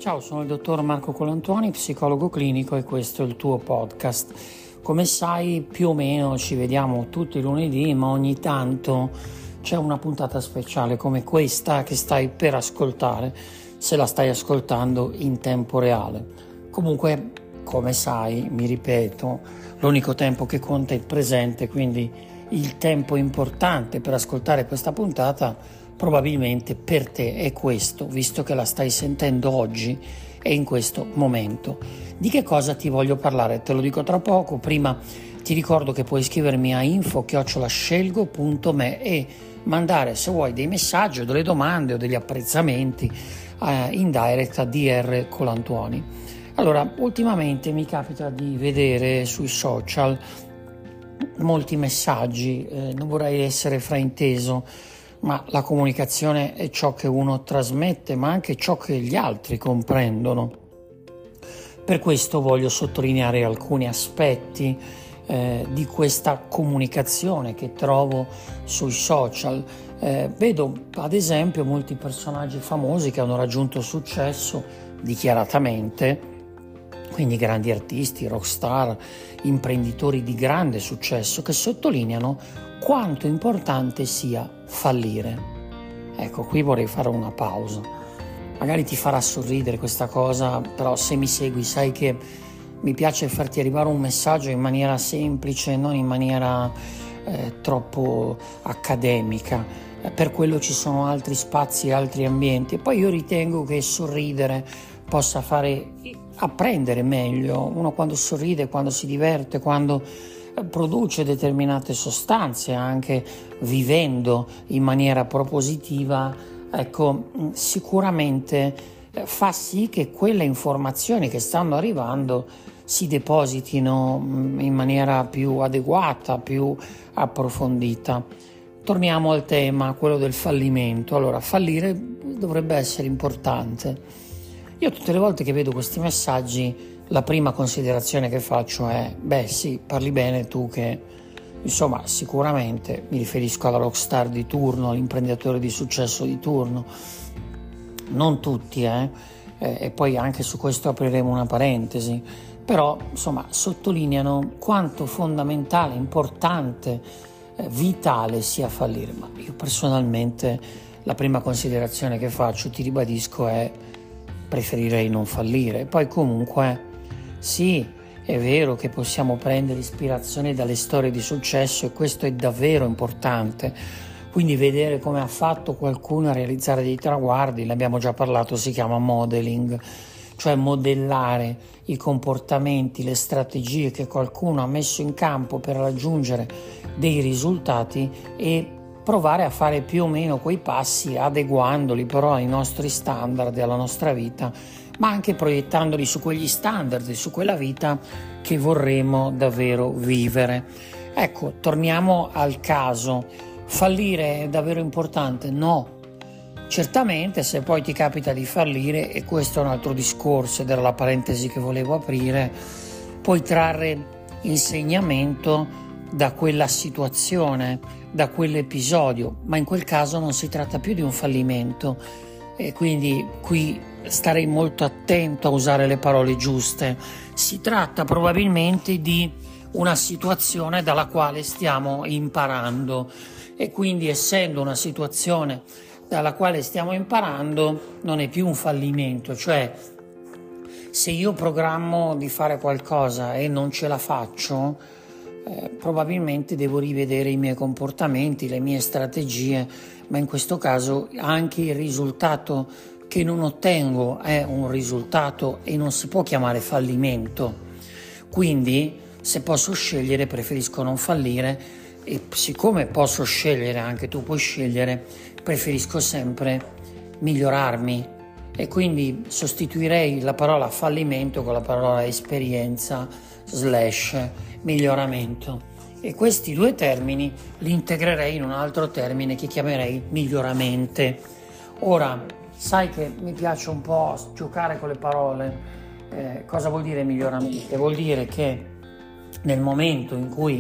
Ciao, sono il dottor Marco Colantuoni, psicologo clinico, e questo è il tuo podcast. Come sai, più o meno ci vediamo tutti i lunedì, ma ogni tanto c'è una puntata speciale come questa che stai per ascoltare, se la stai ascoltando in tempo reale. Comunque, come sai, mi ripeto, l'unico tempo che conta è il presente, quindi il tempo importante per ascoltare questa puntata probabilmente per te è questo, visto che la stai sentendo oggi e in questo momento. Di che cosa ti voglio parlare? Te lo dico tra poco. Prima ti ricordo che puoi iscrivermi a info@scelgo.me e mandare, se vuoi, dei messaggi o delle domande o degli apprezzamenti in direct a DR Colantuoni. Allora, ultimamente mi capita di vedere sui social molti messaggi, non vorrei essere frainteso, ma la comunicazione è ciò che uno trasmette, ma anche ciò che gli altri comprendono. Per questo voglio sottolineare alcuni aspetti di questa comunicazione che trovo sui social. Vedo ad esempio molti personaggi famosi che hanno raggiunto successo dichiaratamente, quindi grandi artisti, rockstar, imprenditori di grande successo, che sottolineano quanto importante sia fallire. Ecco, qui vorrei fare una pausa. Magari ti farà sorridere questa cosa, però se mi segui sai che mi piace farti arrivare un messaggio in maniera semplice, non in maniera troppo accademica. Per quello ci sono altri spazi, altri ambienti. E poi io ritengo che sorridere possa fare apprendere meglio. Uno quando sorride, quando si diverte, quando produce determinate sostanze, anche vivendo in maniera propositiva, ecco, sicuramente fa sì che quelle informazioni che stanno arrivando si depositino in maniera più adeguata, più approfondita. Torniamo al tema, quello del fallimento. Allora, fallire dovrebbe essere importante. Io tutte le volte che vedo questi messaggi, la prima considerazione che faccio è: beh sì, parli bene tu che, insomma, sicuramente mi riferisco alla rockstar di turno, all'imprenditore di successo di turno. Non tutti, e poi anche su questo apriremo una parentesi, però insomma sottolineano quanto fondamentale, importante, vitale sia fallire. Ma io personalmente la prima considerazione che faccio, ti ribadisco, è: preferirei non fallire. Poi comunque sì, è vero che possiamo prendere ispirazione dalle storie di successo e questo è davvero importante. Quindi vedere come ha fatto qualcuno a realizzare dei traguardi, ne abbiamo già parlato, si chiama modeling, cioè modellare i comportamenti, le strategie che qualcuno ha messo in campo per raggiungere dei risultati e provare a fare più o meno quei passi, adeguandoli però ai nostri standard e alla nostra vita, ma anche proiettandoli su quegli standard e su quella vita che vorremmo davvero vivere. Ecco, torniamo al caso. Fallire è davvero importante? No. Certamente, se poi ti capita di fallire, e questo è un altro discorso ed era la parentesi che volevo aprire, puoi trarre insegnamento da quella situazione, da quell'episodio, ma in quel caso non si tratta più di un fallimento, e quindi qui starei molto attento a usare le parole giuste. Si tratta probabilmente di una situazione dalla quale stiamo imparando, e quindi, essendo una situazione dalla quale stiamo imparando, non è più un fallimento. Cioè, se io programmo di fare qualcosa e non ce la faccio, probabilmente devo rivedere i miei comportamenti, le mie strategie, ma in questo caso anche il risultato che non ottengo è un risultato e non si può chiamare fallimento. Quindi, se posso scegliere, preferisco non fallire, e siccome posso scegliere, anche tu puoi scegliere, preferisco sempre migliorarmi, e quindi sostituirei la parola fallimento con la parola esperienza / miglioramento, e questi due termini li integrerei in un altro termine che chiamerei miglioramente. Ora, sai che mi piace un po' giocare con le parole. Cosa vuol dire miglioramento? Vuol dire che nel momento in cui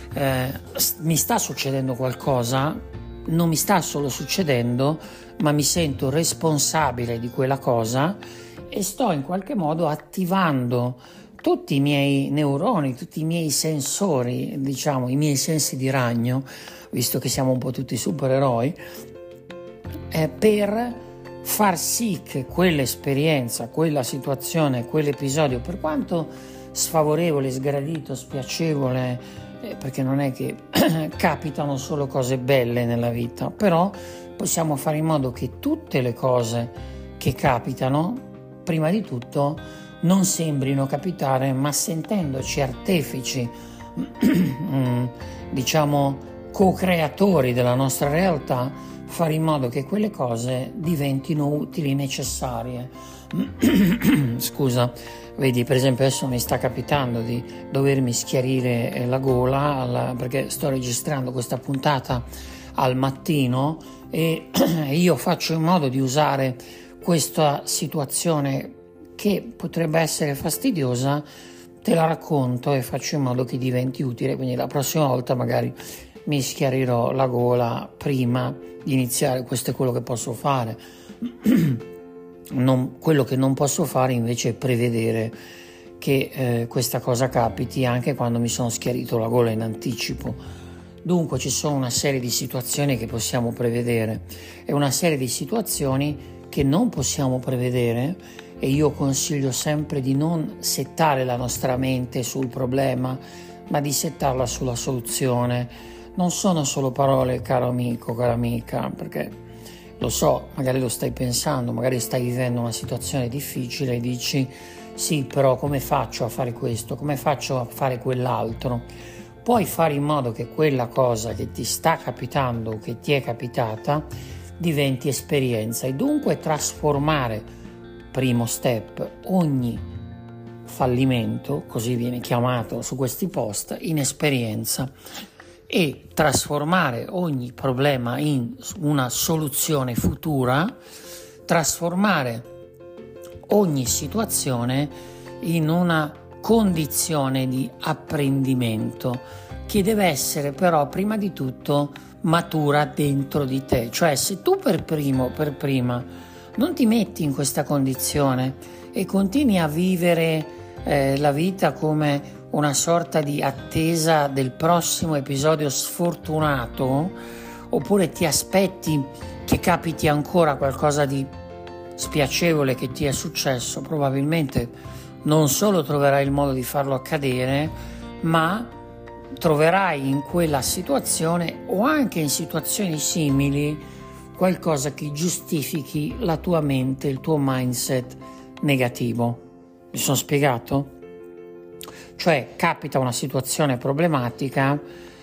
mi sta succedendo qualcosa, non mi sta solo succedendo, ma mi sento responsabile di quella cosa e sto in qualche modo attivando tutti i miei neuroni, tutti i miei sensori, diciamo, i miei sensi di ragno, visto che siamo un po' tutti supereroi, per far sì che quell'esperienza, quella situazione, quell'episodio, per quanto sfavorevole, sgradito, spiacevole, perché non è che capitano solo cose belle nella vita, però possiamo fare in modo che tutte le cose che capitano, prima di tutto, non sembrino capitare, ma sentendoci artefici, diciamo co-creatori della nostra realtà, fare in modo che quelle cose diventino utili, necessarie. Scusa, vedi, per esempio adesso mi sta capitando di dovermi schiarire la gola perché sto registrando questa puntata al mattino e io faccio in modo di usare questa situazione che potrebbe essere fastidiosa, te la racconto e faccio in modo che diventi utile, quindi la prossima volta magari mi schiarirò la gola prima di iniziare. Questo è quello che posso fare. Quello che non posso fare invece è prevedere che questa cosa capiti anche quando mi sono schiarito la gola in anticipo. Dunque ci sono una serie di situazioni che possiamo prevedere e una serie di situazioni che non possiamo prevedere, e io consiglio sempre di non settare la nostra mente sul problema, ma di settarla sulla soluzione. Non sono solo parole, caro amico, cara amica, perché lo so, magari lo stai pensando, magari stai vivendo una situazione difficile e dici sì, però come faccio a fare questo, come faccio a fare quell'altro? Puoi fare in modo che quella cosa che ti sta capitando, che ti è capitata, diventi esperienza e dunque trasformare, primo step, ogni fallimento, così viene chiamato su questi post, in esperienza, e trasformare ogni problema in una soluzione futura, trasformare ogni situazione in una condizione di apprendimento che deve essere però prima di tutto matura dentro di te. Cioè, se tu per prima non ti metti in questa condizione e continui a vivere la vita come una sorta di attesa del prossimo episodio sfortunato, oppure ti aspetti che capiti ancora qualcosa di spiacevole che ti è successo, probabilmente non solo troverai il modo di farlo accadere, ma troverai in quella situazione o anche in situazioni simili qualcosa che giustifichi la tua mente, il tuo mindset negativo. Mi sono spiegato? Cioè, capita una situazione problematica,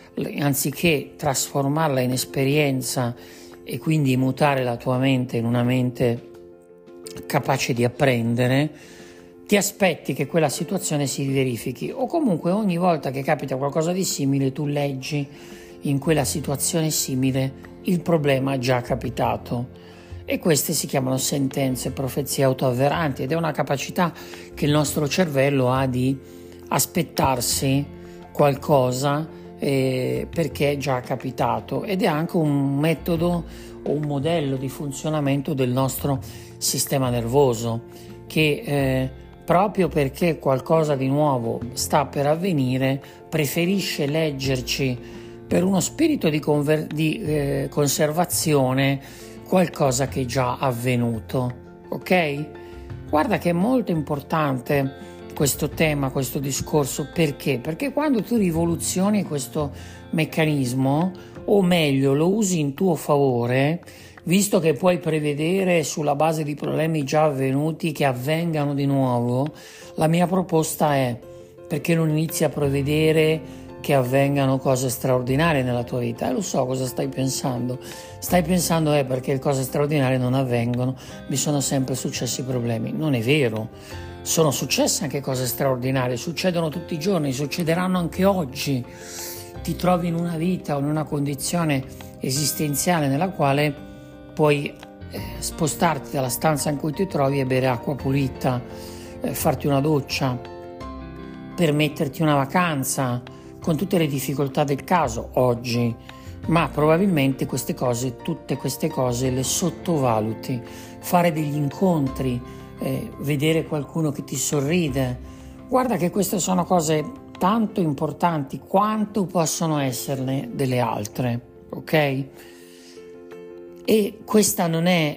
anziché trasformarla in esperienza e quindi mutare la tua mente in una mente capace di apprendere, ti aspetti che quella situazione si verifichi, o comunque ogni volta che capita qualcosa di simile tu leggi in quella situazione simile il problema già capitato. E queste si chiamano sentenze, profezie autoavveranti, ed è una capacità che il nostro cervello ha di aspettarsi qualcosa perché è già capitato, ed è anche un metodo o un modello di funzionamento del nostro sistema nervoso che proprio perché qualcosa di nuovo sta per avvenire preferisce leggerci per uno spirito di conservazione qualcosa che è già avvenuto. Ok? Guarda che è molto importante questo tema, questo discorso. Perché? Perché quando tu rivoluzioni questo meccanismo, o meglio lo usi in tuo favore, visto che puoi prevedere sulla base di problemi già avvenuti che avvengano di nuovo, la mia proposta è: perché non inizi a prevedere che avvengano cose straordinarie nella tua vita? Lo so cosa stai pensando. Stai pensando perché le cose straordinarie non avvengono, mi sono sempre successi problemi. Non è vero. Sono successe anche cose straordinarie, succedono tutti i giorni, succederanno anche oggi. Ti trovi in una vita o in una condizione esistenziale nella quale puoi spostarti dalla stanza in cui ti trovi e bere acqua pulita, farti una doccia, permetterti una vacanza, con tutte le difficoltà del caso oggi, ma probabilmente tutte queste cose le sottovaluti. Fare degli incontri vedere qualcuno che ti sorride. Guarda che queste sono cose tanto importanti quanto possono esserne delle altre, ok? E questa non è,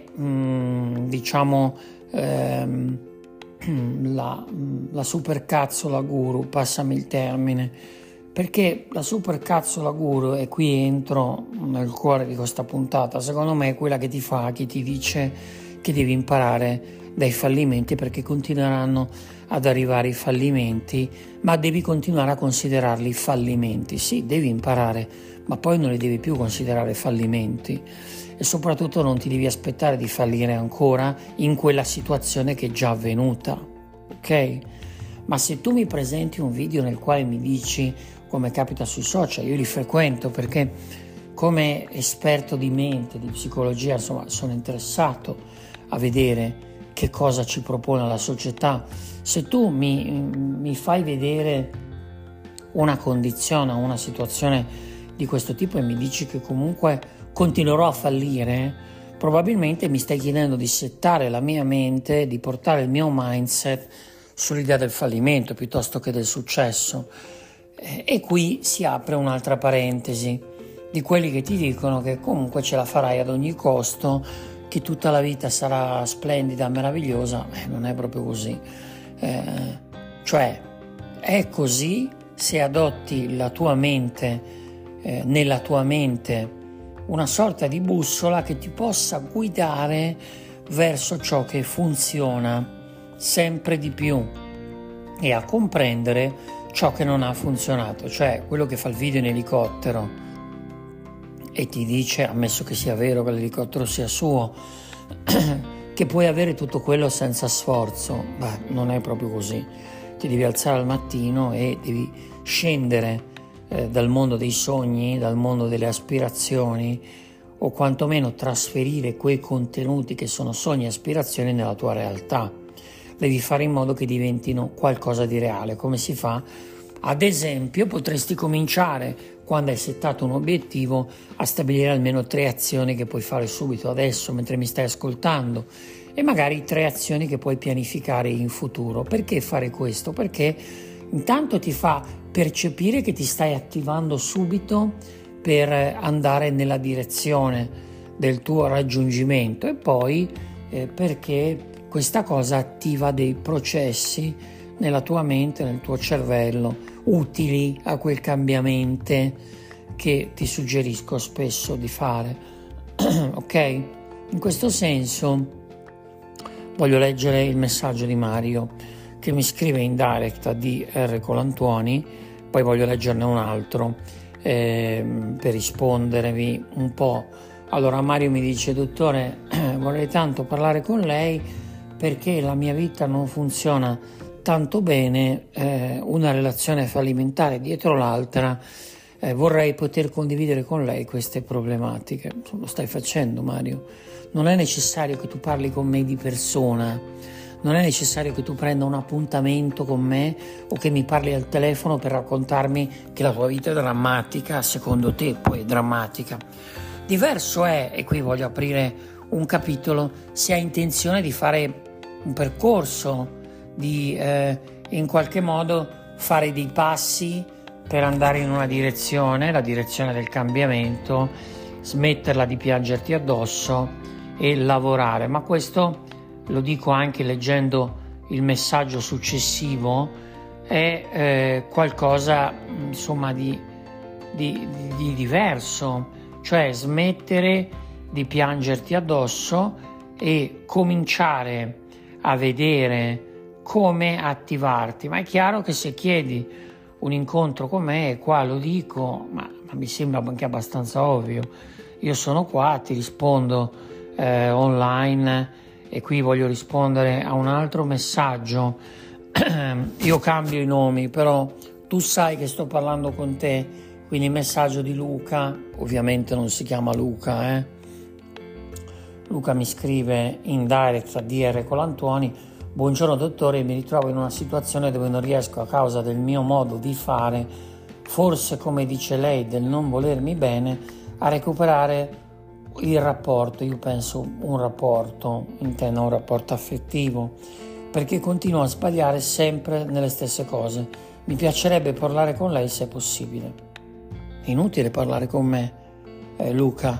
la supercazzola guru, passami il termine, perché la supercazzola guru, e qui entro nel cuore di questa puntata, secondo me è quella che ti dice che devi imparare dai fallimenti, perché continueranno ad arrivare i fallimenti, ma devi continuare a considerarli fallimenti. Sì, devi imparare, ma poi non li devi più considerare fallimenti, e soprattutto non ti devi aspettare di fallire ancora in quella situazione che è già avvenuta, ok? Ma se tu mi presenti un video nel quale mi dici, come capita sui social, io li frequento perché come esperto di mente, di psicologia, insomma, sono interessato a vedere che cosa ci propone la società. Se tu mi fai vedere una condizione, una situazione di questo tipo e mi dici che comunque continuerò a fallire, probabilmente mi stai chiedendo di settare la mia mente, di portare il mio mindset sull'idea del fallimento piuttosto che del successo. E qui si apre un'altra parentesi di quelli che ti dicono che comunque ce la farai ad ogni costo, che tutta la vita sarà splendida, meravigliosa. Non è proprio così. Cioè, è così se adotti la tua mente, nella tua mente, una sorta di bussola che ti possa guidare verso ciò che funziona sempre di più e a comprendere ciò che non ha funzionato. Cioè, quello che fa il video in elicottero e ti dice, ammesso che sia vero che l'elicottero sia suo, che puoi avere tutto quello senza sforzo. Non è proprio così. Ti devi alzare al mattino e devi scendere dal mondo dei sogni, dal mondo delle aspirazioni, o quantomeno trasferire quei contenuti che sono sogni e aspirazioni nella tua realtà. Devi fare in modo che diventino qualcosa di reale. Come si fa? Ad esempio, potresti cominciare, quando hai settato un obiettivo, a stabilire almeno 3 azioni che puoi fare subito adesso mentre mi stai ascoltando, e magari 3 azioni che puoi pianificare in futuro. Perché fare questo? Perché intanto ti fa percepire che ti stai attivando subito per andare nella direzione del tuo raggiungimento, e poi perché questa cosa attiva dei processi nella tua mente, nel tuo cervello, utili a quel cambiamento che ti suggerisco spesso di fare. Ok? In questo senso voglio leggere il messaggio di Mario che mi scrive in direct a DR Colantuoni, poi voglio leggerne un altro per rispondervi un po'. Allora Mario mi dice: dottore, vorrei tanto parlare con lei perché la mia vita non funziona tanto bene, una relazione fallimentare dietro l'altra, vorrei poter condividere con lei queste problematiche. Lo stai facendo, Mario? Non è necessario che tu parli con me di persona, non è necessario che tu prenda un appuntamento con me o che mi parli al telefono per raccontarmi che la tua vita è drammatica, secondo te poi è drammatica. Diverso è, e qui voglio aprire un capitolo, se hai intenzione di fare un percorso, di in qualche modo fare dei passi per andare in una direzione, la direzione del cambiamento, smetterla di piangerti addosso e lavorare. Ma questo lo dico anche leggendo il messaggio successivo, è qualcosa insomma di diverso, cioè smettere di piangerti addosso e cominciare a vedere come attivarti. Ma è chiaro che se chiedi un incontro con me, e qua lo dico, ma mi sembra anche abbastanza ovvio, io sono qua, ti rispondo online. E qui voglio rispondere a un altro messaggio. Io cambio i nomi, però tu sai che sto parlando con te, quindi il messaggio di Luca, ovviamente non si chiama Luca, Luca mi scrive in direct a DR Colantuoni: buongiorno dottore, mi ritrovo in una situazione dove non riesco, a causa del mio modo di fare, forse come dice lei del non volermi bene, a recuperare il rapporto, io penso un rapporto, intendo un rapporto affettivo, perché continuo a sbagliare sempre nelle stesse cose. Mi piacerebbe parlare con lei se è possibile. È inutile parlare con me, Luca.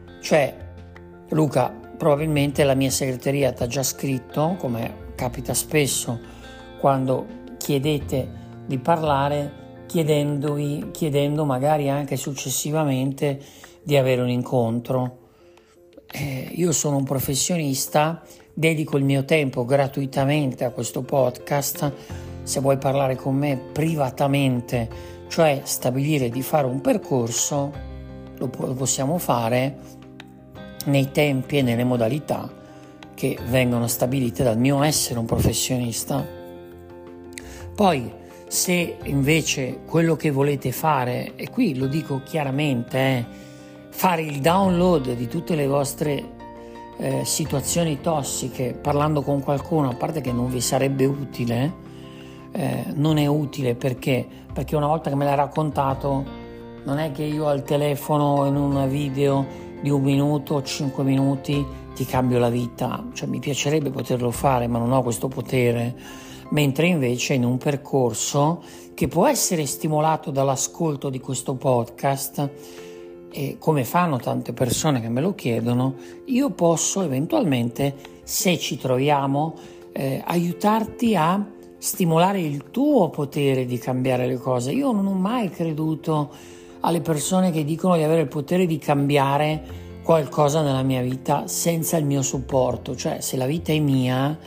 Luca, probabilmente la mia segreteria ti ha già scritto, come capita spesso quando chiedete di parlare, chiedendo magari anche successivamente di avere un incontro. Io sono un professionista, dedico il mio tempo gratuitamente a questo podcast. Se vuoi parlare con me privatamente, cioè stabilire di fare un percorso, lo possiamo fare nei tempi e nelle modalità che vengono stabilite dal mio essere un professionista. Poi, se invece quello che volete fare, e qui lo dico chiaramente, fare il download di tutte le vostre situazioni tossiche parlando con qualcuno, a parte che non vi sarebbe utile, non è utile perché una volta che me l'hai raccontato, non è che io al telefono in un video di 1 minuto o 5 minuti ti cambio la vita. Cioè, mi piacerebbe poterlo fare, ma non ho questo potere, mentre invece in un percorso che può essere stimolato dall'ascolto di questo podcast, e come fanno tante persone che me lo chiedono, io posso eventualmente, se ci troviamo, aiutarti a stimolare il tuo potere di cambiare le cose. Io non ho mai creduto alle persone che dicono di avere il potere di cambiare qualcosa nella mia vita senza il mio supporto. Cioè, se la vita è mia,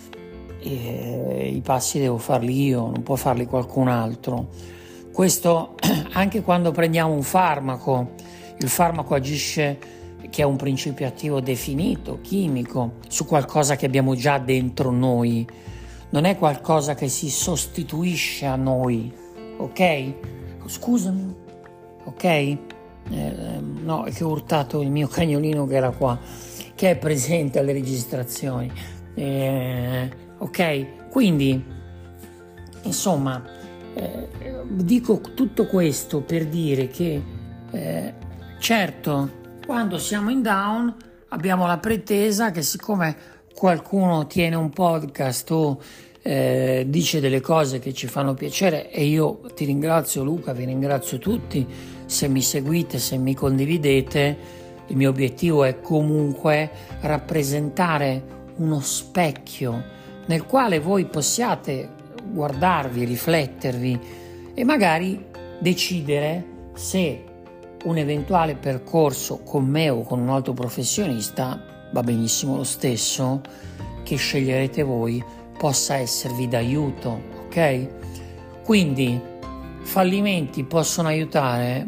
i passi devo farli io, non può farli qualcun altro. Questo anche quando prendiamo un farmaco. Il farmaco agisce, che è un principio attivo definito, chimico, su qualcosa che abbiamo già dentro noi. Non è qualcosa che si sostituisce a noi, ok? Scusami, ok? No, è che ho urtato il mio cagnolino che era qua, che è presente alle registrazioni. Ok? Quindi, insomma, dico tutto questo per dire che certo, quando siamo in down abbiamo la pretesa che, siccome qualcuno tiene un podcast o dice delle cose che ci fanno piacere, e io ti ringrazio Luca, vi ringrazio tutti se mi seguite, se mi condividete, il mio obiettivo è comunque rappresentare uno specchio nel quale voi possiate guardarvi, riflettervi e magari decidere se un eventuale percorso con me o con un altro professionista, va benissimo lo stesso, che sceglierete voi, possa esservi d'aiuto, ok? Quindi, fallimenti possono aiutare?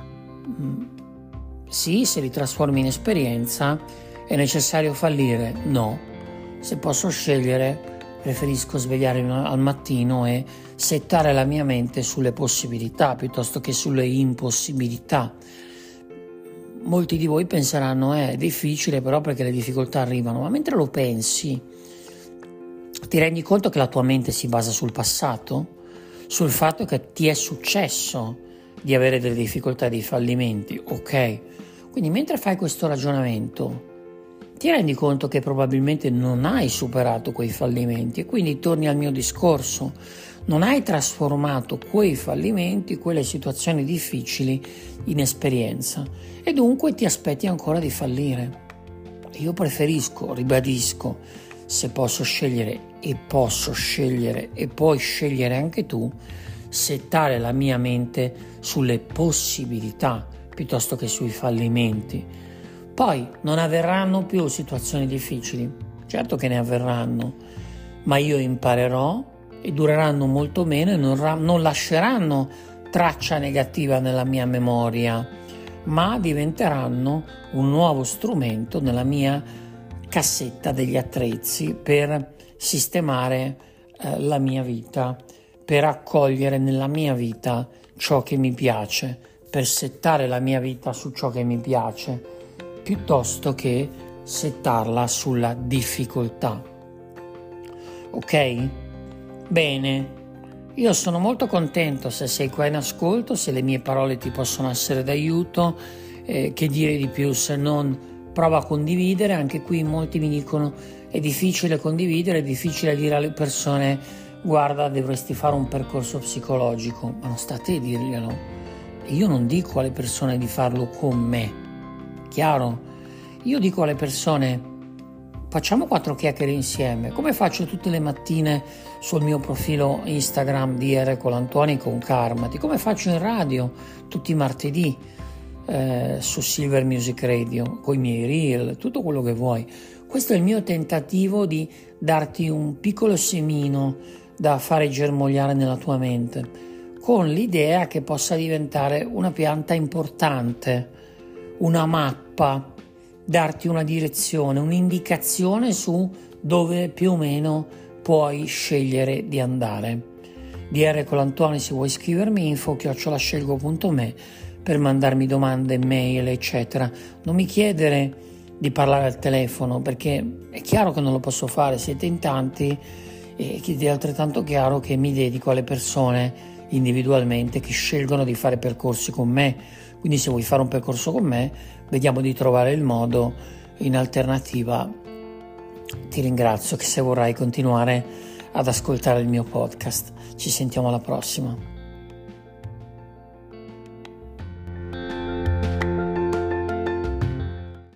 Sì, se li trasformi in esperienza. È necessario fallire? No. Se posso scegliere, preferisco svegliarmi al mattino e settare la mia mente sulle possibilità piuttosto che sulle impossibilità. Molti di voi penseranno è difficile però perché le difficoltà arrivano, ma mentre lo pensi ti rendi conto che la tua mente si basa sul passato, sul fatto che ti è successo di avere delle difficoltà e dei fallimenti, ok? Quindi mentre fai questo ragionamento ti rendi conto che probabilmente non hai superato quei fallimenti e quindi torni al mio discorso, non hai trasformato quei fallimenti, quelle situazioni difficili in esperienza e dunque ti aspetti ancora di fallire. Io preferisco, ribadisco, se posso scegliere e puoi scegliere anche tu, settare la mia mente sulle possibilità piuttosto che sui fallimenti. Poi non avverranno più situazioni difficili, certo che ne avverranno, ma io imparerò e dureranno molto meno e non lasceranno traccia negativa nella mia memoria, ma diventeranno un nuovo strumento nella mia cassetta degli attrezzi per sistemare la mia vita, per accogliere nella mia vita ciò che mi piace, per settare la mia vita su ciò che mi piace, piuttosto che settarla sulla difficoltà. Ok? Bene, io sono molto contento se sei qua in ascolto, se le mie parole ti possono essere d'aiuto che dire di più se non prova a condividere. Anche qui molti mi dicono è difficile condividere, è difficile dire alle persone guarda dovresti fare un percorso psicologico, ma non sta a te dirglielo. Io non dico alle persone di farlo con me, chiaro? Io dico alle persone facciamo 4 chiacchiere insieme, come faccio tutte le mattine sul mio profilo Instagram DR Colantuoni con Karmati, come faccio in radio tutti i martedì su Silver Music Radio, con i miei reel, tutto quello che vuoi. Questo è il mio tentativo di darti un piccolo semino da fare germogliare nella tua mente, con l'idea che possa diventare una pianta importante, una mappa, darti una direzione, un'indicazione su dove più o meno puoi scegliere di andare. DR Colantuoni, se vuoi scrivermi info@scelgo.me per mandarmi domande, mail, eccetera. Non mi chiedere di parlare al telefono, perché è chiaro che non lo posso fare, siete in tanti, e è altrettanto chiaro che mi dedico alle persone individualmente che scelgono di fare percorsi con me. Quindi se vuoi fare un percorso con me, vediamo di trovare il modo. In alternativa ti ringrazio che se vorrai continuare ad ascoltare il mio podcast. Ci sentiamo alla prossima.